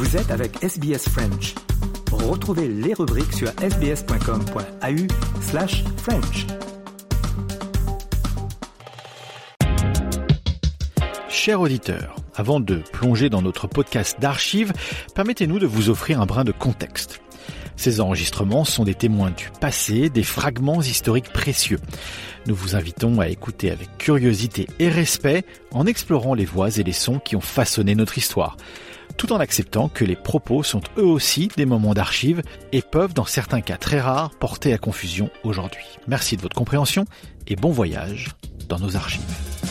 Vous êtes avec SBS French. Retrouvez les rubriques sur sbs.com.au/French. Chers auditeurs, avant de plonger dans notre podcast d'archives, permettez-nous de vous offrir un brin de contexte. Ces enregistrements sont des témoins du passé, des fragments historiques précieux. Nous vous invitons à écouter avec curiosité et respect en explorant les voix et les sons qui ont façonné notre histoire, tout en acceptant que les propos sont eux aussi des moments d'archives et peuvent, dans certains cas très rares, porter à confusion aujourd'hui. Merci de votre compréhension et bon voyage dans nos archives.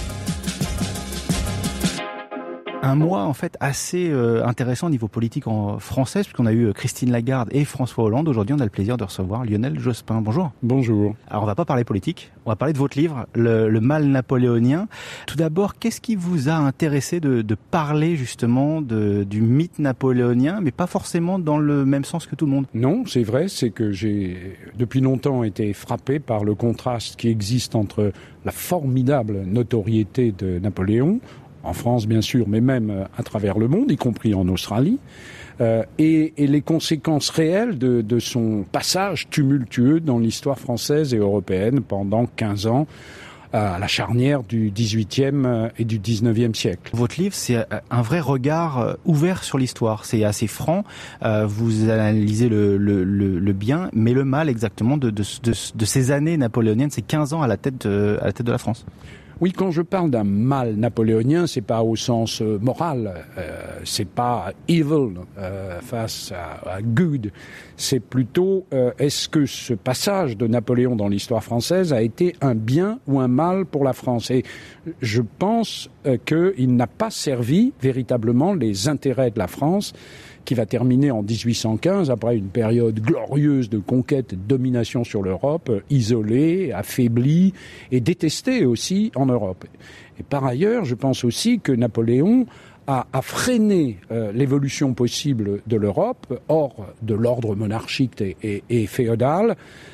Un mois en fait assez intéressant au niveau politique en français, puisqu'on a eu Christine Lagarde et François Hollande. Aujourd'hui, on a le plaisir de recevoir Lionel Jospin. Bonjour. Bonjour. Alors, on va pas parler politique, on va parler de votre livre, le mal napoléonien. Tout d'abord, qu'est-ce qui vous a intéressé de parler justement du mythe napoléonien, mais pas forcément dans le même sens que tout le monde? Non, c'est vrai, c'est que j'ai depuis longtemps été frappé par le contraste qui existe entre la formidable notoriété de Napoléon, en France bien sûr, mais même à travers le monde, y compris en Australie, et les conséquences réelles de son passage tumultueux dans l'histoire française et européenne pendant 15 ans, à la charnière du XVIIIe et du XIXe siècle. Votre livre, c'est un vrai regard ouvert sur l'histoire. C'est assez franc. Vous analysez le bien, mais le mal exactement de ces années napoléoniennes, ces 15 ans à la tête de la France. Oui, quand je parle d'un mal napoléonien, c'est pas au sens moral, c'est pas evil face à good, c'est plutôt est-ce que ce passage de Napoléon dans l'histoire française a été un bien ou un mal pour la France? Et je pense qu'il n'a pas servi véritablement les intérêts de la France, qui va terminer en 1815, après une période glorieuse de conquête et de domination sur l'Europe, isolée, affaiblie et détestée aussi en Europe. Et par ailleurs, je pense aussi que Napoléon a freiné l'évolution possible de l'Europe, hors de l'ordre monarchique et féodal,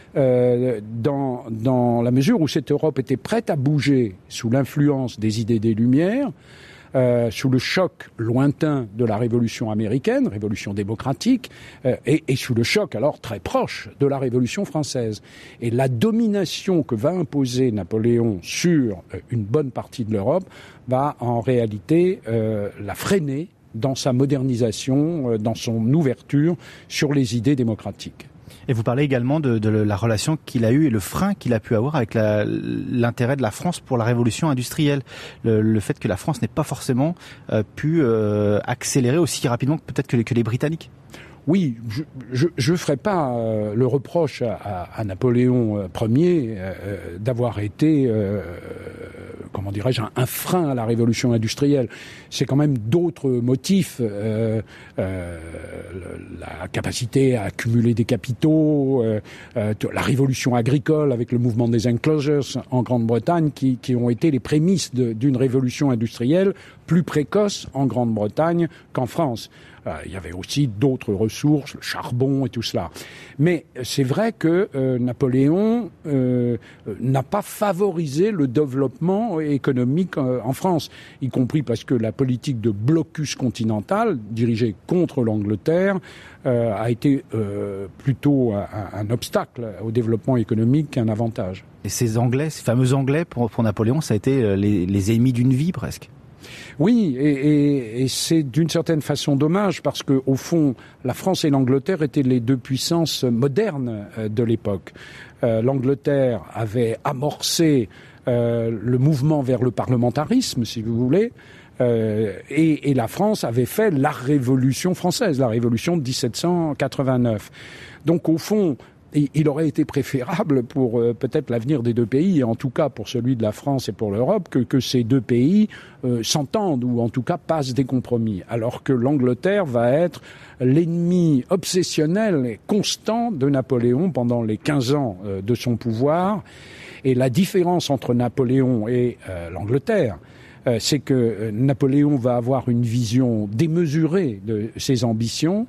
dans la mesure où cette Europe était prête à bouger sous l'influence des idées des Lumières, sous le choc lointain de la Révolution américaine, Révolution démocratique, et sous le choc alors très proche de la Révolution française. Et la domination que va imposer Napoléon sur une bonne partie de l'Europe va en réalité la freiner dans sa modernisation, dans son ouverture sur les idées démocratiques. Et vous parlez également de la relation qu'il a eue et le frein qu'il a pu avoir avec l'intérêt de la France pour la révolution industrielle. Le fait que la France n'ait pas forcément pu accélérer aussi rapidement peut-être que les Britanniques. Oui, je ferai pas le reproche à Napoléon Ier d'avoir été, comment dirais-je, un frein à la révolution industrielle. C'est quand même d'autres motifs, la capacité à accumuler des capitaux, la révolution agricole avec le mouvement des enclosures en Grande-Bretagne qui ont été les prémices d'une révolution industrielle plus précoce en Grande-Bretagne qu'en France. Il y avait aussi d'autres ressources, le charbon et tout cela. Mais c'est vrai que Napoléon n'a pas favorisé le développement économique en France, y compris parce que la politique de blocus continental, dirigée contre l'Angleterre, a été plutôt un obstacle au développement économique qu'un avantage. Et ces fameux Anglais, pour Napoléon, ça a été les ennemis d'une vie presque. Oui, et c'est d'une certaine façon dommage parce que au fond, la France et l'Angleterre étaient les deux puissances modernes de l'époque. L'Angleterre avait amorcé le mouvement vers le parlementarisme, si vous voulez, et la France avait fait la Révolution française, la Révolution de 1789. Donc au fond, il aurait été préférable pour peut-être l'avenir des deux pays, et en tout cas pour celui de la France et pour l'Europe, que ces deux pays s'entendent ou en tout cas passent des compromis. Alors que l'Angleterre va être l'ennemi obsessionnel et constant de Napoléon pendant les 15 ans de son pouvoir. Et la différence entre Napoléon et l'Angleterre, c'est que Napoléon va avoir une vision démesurée de ses ambitions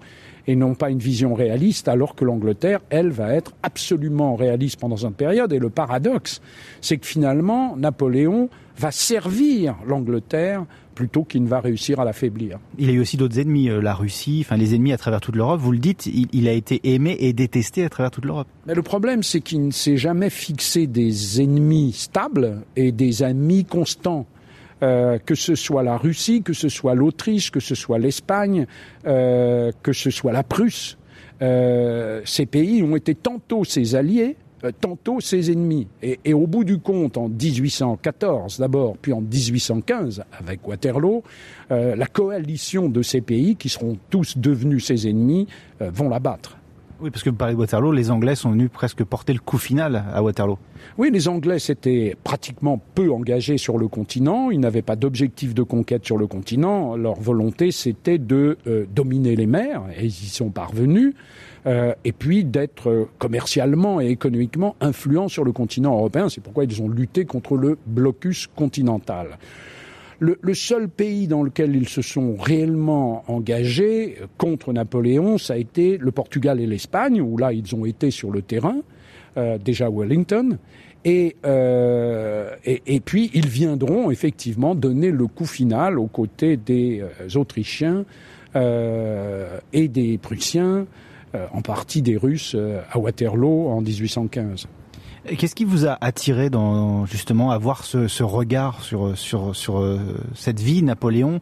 et non pas une vision réaliste, alors que l'Angleterre, elle, va être absolument réaliste pendant cette période. Et le paradoxe, c'est que finalement, Napoléon va servir l'Angleterre plutôt qu'il ne va réussir à l'affaiblir. Il a eu aussi d'autres ennemis, la Russie, enfin les ennemis à travers toute l'Europe. Vous le dites, il a été aimé et détesté à travers toute l'Europe. Mais le problème, c'est qu'il ne s'est jamais fixé des ennemis stables et des amis constants. Que ce soit la Russie, que ce soit l'Autriche, que ce soit l'Espagne, que ce soit la Prusse, ces pays ont été tantôt ses alliés, tantôt ses ennemis. Et au bout du compte, en 1814 d'abord, puis en 1815 avec Waterloo, la coalition de ces pays, qui seront tous devenus ses ennemis, vont l'abattre. Oui, parce que vous parlez de Waterloo, les Anglais sont venus presque porter le coup final à Waterloo. Oui, les Anglais s'étaient pratiquement peu engagés sur le continent, ils n'avaient pas d'objectif de conquête sur le continent, leur volonté c'était de dominer les mers, et ils y sont parvenus, et puis d'être commercialement et économiquement influents sur le continent européen, c'est pourquoi ils ont lutté contre le blocus continental. Le seul pays dans lequel ils se sont réellement engagés contre Napoléon, ça a été le Portugal et l'Espagne, où là ils ont été sur le terrain, déjà Wellington, et puis ils viendront effectivement donner le coup final aux côtés des Autrichiens et des Prussiens, en partie des Russes à Waterloo en 1815. Qu'est-ce qui vous a attiré justement à voir ce regard sur cette vie, Napoléon,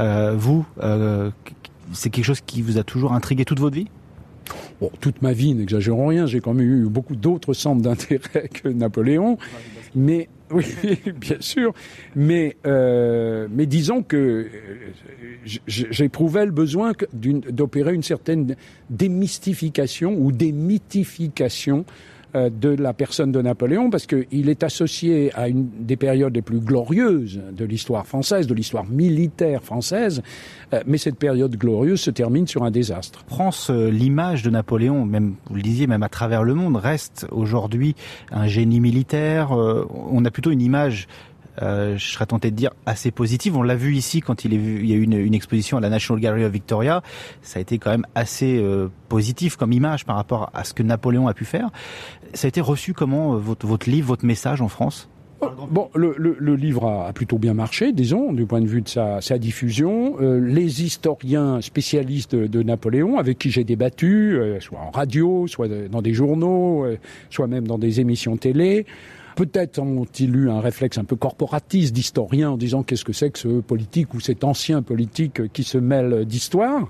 c'est quelque chose qui vous a toujours intrigué toute votre vie? Bon, toute ma vie, n'exagérons rien, j'ai quand même eu beaucoup d'autres centres d'intérêt que Napoléon, mais oui, bien sûr, mais disons que j'éprouvais le besoin d'opérer une certaine démystification ou démythification de la personne de Napoléon, parce qu'il est associé à une des périodes les plus glorieuses de l'histoire française, de l'histoire militaire française, mais cette période glorieuse se termine sur un désastre. France, l'image de Napoléon, même vous le disiez, même à travers le monde, reste aujourd'hui un génie militaire. On a plutôt une image, je serais tenté de dire, assez positive. On l'a vu ici quand il y a eu une exposition à la National Gallery of Victoria. Ça a été quand même assez positif comme image par rapport à ce que Napoléon a pu faire. Ça a été reçu comment, votre livre, votre message en France? Bon, le livre a plutôt bien marché, disons, du point de vue de sa diffusion. Les historiens spécialistes de Napoléon, avec qui j'ai débattu, soit en radio, soit dans des journaux, soit même dans des émissions télé, peut-être ont-ils eu un réflexe un peu corporatiste d'historien en disant qu'est-ce que c'est que ce politique ou cet ancien politique qui se mêle d'histoire.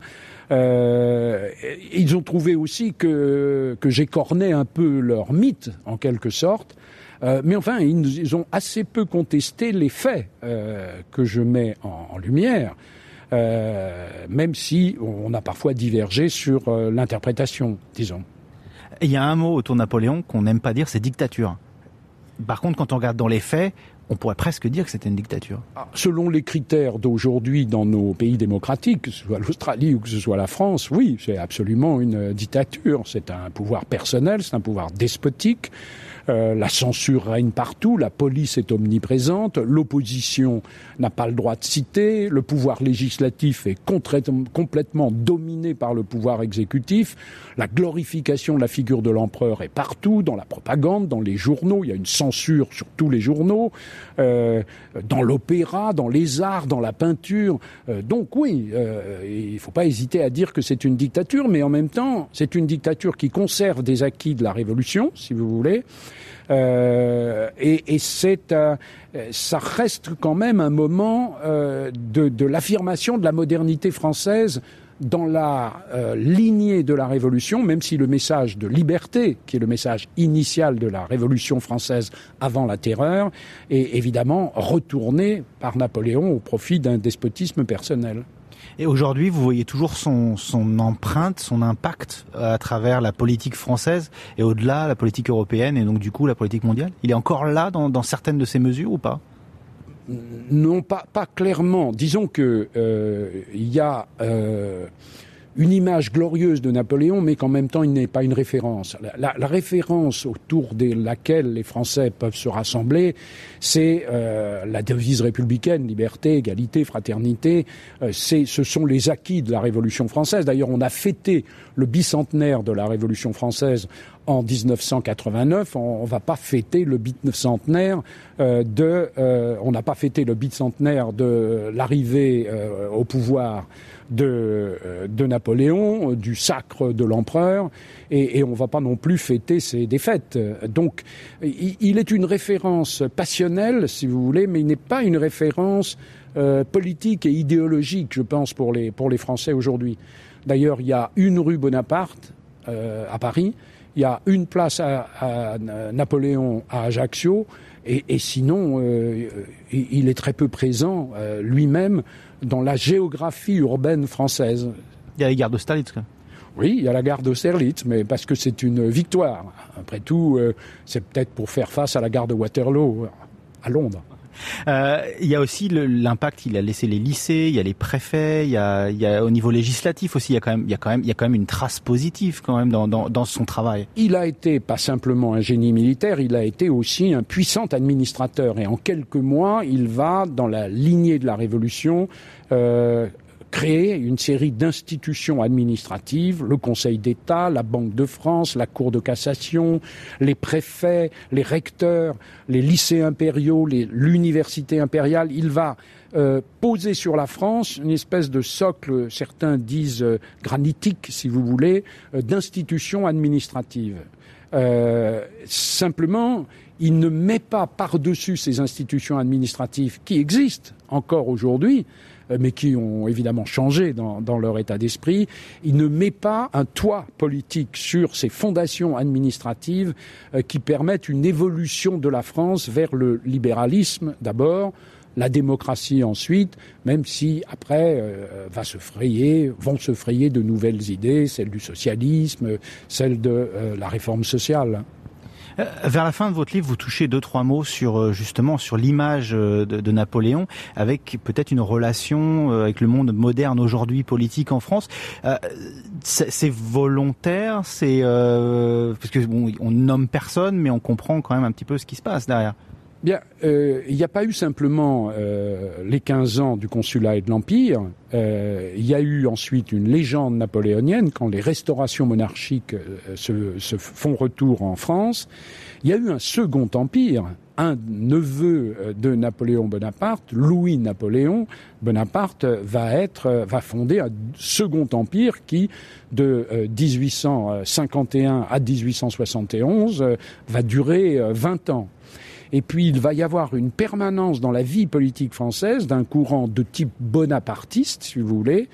Ils ont trouvé aussi que j'écornais un peu leur mythe, en quelque sorte. Mais enfin, ils ont assez peu contesté les faits que je mets en lumière, même si on a parfois divergé sur l'interprétation, disons. Il y a un mot autour de Napoléon qu'on n'aime pas dire, c'est dictature. Par contre, quand on regarde dans les faits, on pourrait presque dire que c'était une dictature. Selon les critères d'aujourd'hui dans nos pays démocratiques, que ce soit l'Australie ou que ce soit la France, oui, c'est absolument une dictature. C'est un pouvoir personnel, c'est un pouvoir despotique. La censure règne partout, la police est omniprésente, l'opposition n'a pas le droit de citer, le pouvoir législatif est complètement dominé par le pouvoir exécutif, la glorification de la figure de l'empereur est partout, dans la propagande, dans les journaux, il y a une censure sur tous les journaux, dans l'opéra, dans les arts, dans la peinture. Donc oui, il ne faut pas hésiter à dire que c'est une dictature, mais en même temps, c'est une dictature qui conserve des acquis de la Révolution, si vous voulez. Et ça reste quand même un moment de l'affirmation de la modernité française dans la lignée de la Révolution, même si le message de liberté, qui est le message initial de la Révolution française avant la Terreur, est évidemment retourné par Napoléon au profit d'un despotisme personnel. Et aujourd'hui, vous voyez toujours son empreinte, son impact à travers la politique française et au-delà la politique européenne et donc du coup la politique mondiale. Il est encore là dans certaines de ces mesures ou pas? Non, pas clairement. Disons que il y a une image glorieuse de Napoléon, mais qu'en même temps, il n'est pas une référence. La référence autour de laquelle les Français peuvent se rassembler, c'est la devise républicaine, liberté, égalité, fraternité. Ce sont les acquis de la Révolution française. D'ailleurs, on a fêté le bicentenaire de la Révolution française en 1989. On va pas fêter le bicentenaire on n'a pas fêté le bicentenaire de l'arrivée au pouvoir de Napoléon, du sacre de l'empereur, et on va pas non plus fêter ses défaites. Donc, il est une référence passionnelle, si vous voulez, mais il n'est pas une référence politique et idéologique, je pense, pour les Français aujourd'hui. D'ailleurs, il y a une rue Bonaparte à Paris, il y a une place à Napoléon à Ajaccio, et sinon, il est très peu présent lui-même dans la géographie urbaine française. Il y a les gares d'Austerlitz, quoi. Oui, il y a la gare d'Austerlitz, mais parce que c'est une victoire. Après tout, c'est peut-être pour faire face à la gare de Waterloo, à Londres. Il y a aussi l'impact qu'il a laissé les lycées, il y a les préfets, il y a au niveau législatif aussi, il y a quand même une trace positive quand même dans son travail. Il a été pas simplement un génie militaire, il a été aussi un puissant administrateur, et en quelques mois, il va dans la lignée de la Révolution créer une série d'institutions administratives, le Conseil d'État, la Banque de France, la Cour de cassation, les préfets, les recteurs, les lycées impériaux, l'université impériale. Il va poser sur la France une espèce de socle, certains disent granitique, si vous voulez, d'institutions administratives. Simplement, il ne met pas par-dessus ces institutions administratives qui existent encore aujourd'hui, mais qui ont évidemment changé dans leur état d'esprit. Il ne met pas un toit politique sur ces fondations administratives qui permettent une évolution de la France vers le libéralisme d'abord, la démocratie ensuite, même si après vont se frayer de nouvelles idées, celles du socialisme, celles de la réforme sociale. Vers la fin de votre livre, vous touchez 2-3 mots sur l'image de Napoléon, avec peut-être une relation avec le monde moderne aujourd'hui, politique en France. C'est volontaire, c'est parce que bon, on nomme personne, mais on comprend quand même un petit peu ce qui se passe derrière. Bien, il n'y a pas eu simplement les 15 ans du consulat et de l'Empire. Il y a eu ensuite une légende napoléonienne quand les restaurations monarchiques se font retour en France. Il y a eu un second empire. Un neveu de Napoléon Bonaparte, Louis-Napoléon Bonaparte, va fonder un second empire qui, de 1851 à 1871, va durer 20 ans. Et puis, il va y avoir une permanence dans la vie politique française d'un courant de type bonapartiste, si vous voulez,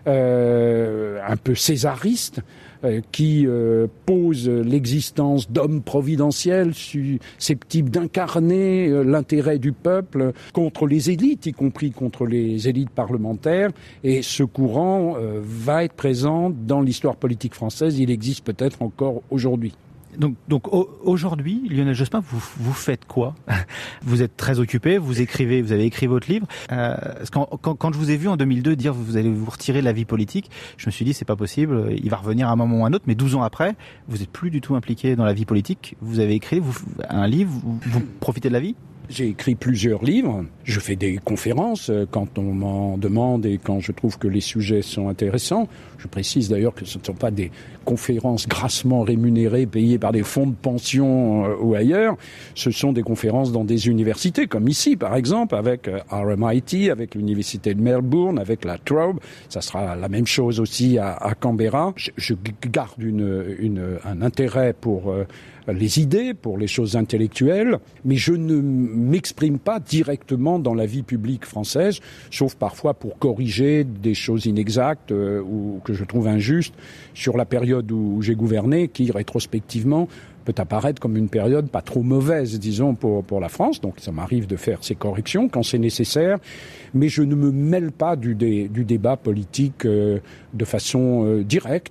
un peu césariste, qui pose l'existence d'hommes providentiels susceptibles d'incarner l'intérêt du peuple contre les élites, y compris contre les élites parlementaires. Et ce courant va être présent dans l'histoire politique française. Il existe peut-être encore aujourd'hui. Donc aujourd'hui, Lionel Jospin, vous faites quoi? Vous êtes très occupé, vous avez écrit votre livre. Quand je vous ai vu en 2002 dire vous allez vous retirer de la vie politique, je me suis dit c'est pas possible, il va revenir à un moment ou à un autre. Mais 12 ans après, vous êtes plus du tout impliqué dans la vie politique. Vous avez écrit un livre, vous profitez de la vie? J'ai écrit plusieurs livres, je fais des conférences quand on m'en demande et quand je trouve que les sujets sont intéressants. Je précise d'ailleurs que ce ne sont pas des conférences grassement rémunérées, payées par des fonds de pension ou ailleurs. Ce sont des conférences dans des universités, comme ici par exemple, avec RMIT, avec l'université de Melbourne, avec la Trobe. Ça sera la même chose aussi à Canberra. Je garde un intérêt pour les idées, pour les choses intellectuelles, mais je ne m'exprime pas directement dans la vie publique française, sauf parfois pour corriger des choses inexactes ou que je trouve injustes sur la période où j'ai gouverné, qui rétrospectivement peut apparaître comme une période pas trop mauvaise, disons, pour la France. Donc ça m'arrive de faire ces corrections quand c'est nécessaire, mais je ne me mêle pas du débat politique de façon directe.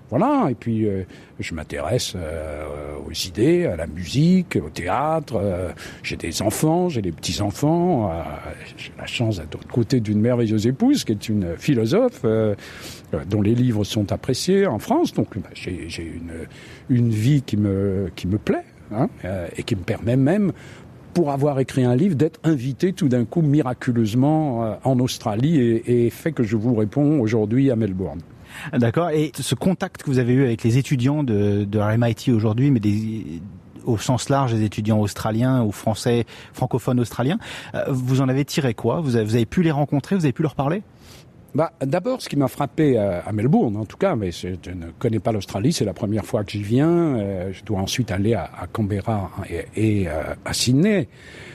Voilà, et puis je m'intéresse aux idées, à la musique, au théâtre. J'ai des enfants, j'ai des petits-enfants. J'ai la chance d'être aux côtés d'une merveilleuse épouse qui est une philosophe dont les livres sont appréciés en France. Donc j'ai une vie qui me plaît, hein, et qui me permet même, pour avoir écrit un livre, d'être invité tout d'un coup miraculeusement en Australie et fait que je vous réponds aujourd'hui à Melbourne. D'accord. Et ce contact que vous avez eu avec les étudiants de RMIT aujourd'hui, mais au sens large, des étudiants australiens ou français, francophones australiens, vous en avez tiré quoi ? Vous avez pu les rencontrer, vous avez pu leur parler ? D'abord, ce qui m'a frappé à Melbourne, en tout cas, mais je ne connais pas l'Australie, c'est la première fois que j'y viens. Je dois ensuite aller à Canberra et à Sydney.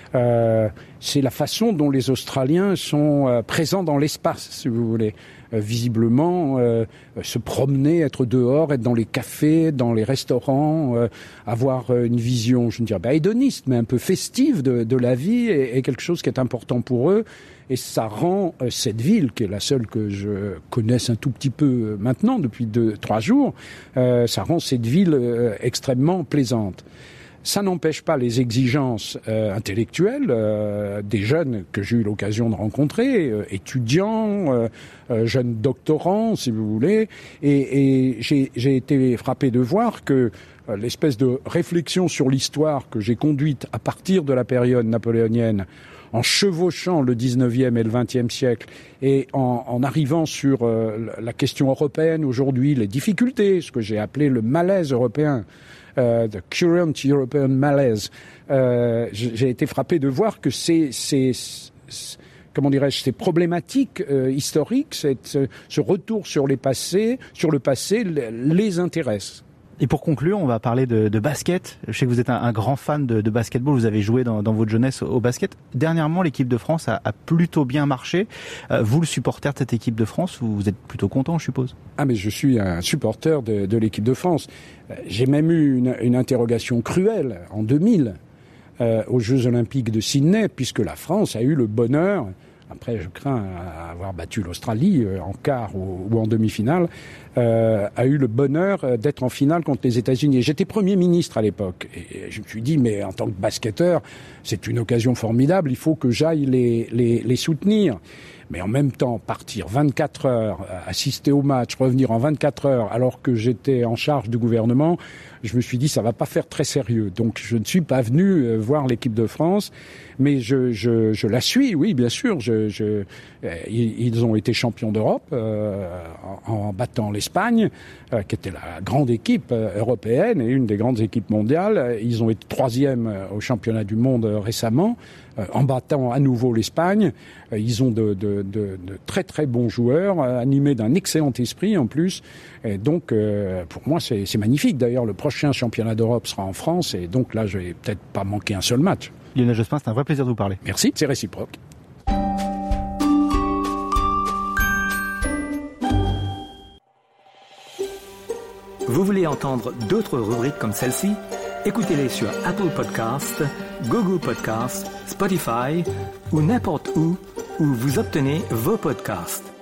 C'est la façon dont les Australiens sont présents dans l'espace, si vous voulez. Visiblement, se promener, être dehors, être dans les cafés, dans les restaurants, avoir une vision, je ne dirais pas hédoniste, mais un peu festive de la vie est quelque chose qui est important pour eux. Et ça rend cette ville, qui est la seule que je connaisse un tout petit peu maintenant, depuis 2-3 jours, ça rend cette ville extrêmement plaisante. Ça n'empêche pas les exigences intellectuelles des jeunes que j'ai eu l'occasion de rencontrer, étudiants, jeunes doctorants, si vous voulez. Et j'ai été frappé de voir que l'espèce de réflexion sur l'histoire que j'ai conduite à partir de la période napoléonienne, en chevauchant le 19e et le 20e siècle et en arrivant sur la question européenne aujourd'hui, les difficultés, ce que j'ai appelé le malaise européen, the current European malaise. J'ai été frappé de voir que ces problématiques historiques, ce retour sur le passé, les intéressent. Et pour conclure, on va parler de basket. Je sais que vous êtes un grand fan de basketball. Vous avez joué dans votre jeunesse au basket. Dernièrement, l'équipe de France a plutôt bien marché. Vous, le supporter de cette équipe de France, vous êtes plutôt content, je suppose. Ah, mais je suis un supporter de l'équipe de France. J'ai même eu une interrogation cruelle en 2000 aux Jeux Olympiques de Sydney, puisque la France a eu le bonheur, après je crains avoir battu l'Australie en quart ou en demi-finale, a eu le bonheur d'être en finale contre les États-Unis. J'étais Premier ministre à l'époque et je me suis dit, mais en tant que basketteur, c'est une occasion formidable, il faut que j'aille les soutenir. Mais en même temps, partir 24 heures, assister au match, revenir en 24 heures, alors que j'étais en charge du gouvernement, je me suis dit, ça va pas faire très sérieux. Donc, je ne suis pas venu voir l'équipe de France, mais je la suis, oui, bien sûr. Ils ont été champions d'Europe en battant l'Espagne, qui était la grande équipe européenne et une des grandes équipes mondiales. Ils ont été 3e au championnat du monde récemment, en battant à nouveau l'Espagne. Ils ont de très très bons joueurs, animés d'un excellent esprit en plus. Et donc, pour moi, c'est magnifique. D'ailleurs, le prochain championnat d'Europe sera en France, et donc là, je vais peut-être pas manquer un seul match. Lionel Jospin, c'est un vrai plaisir de vous parler. Merci, c'est réciproque. Vous voulez entendre d'autres rubriques comme celle-ci ? Écoutez-les sur Apple Podcasts, Google Podcasts, Spotify ou n'importe où vous obtenez vos podcasts.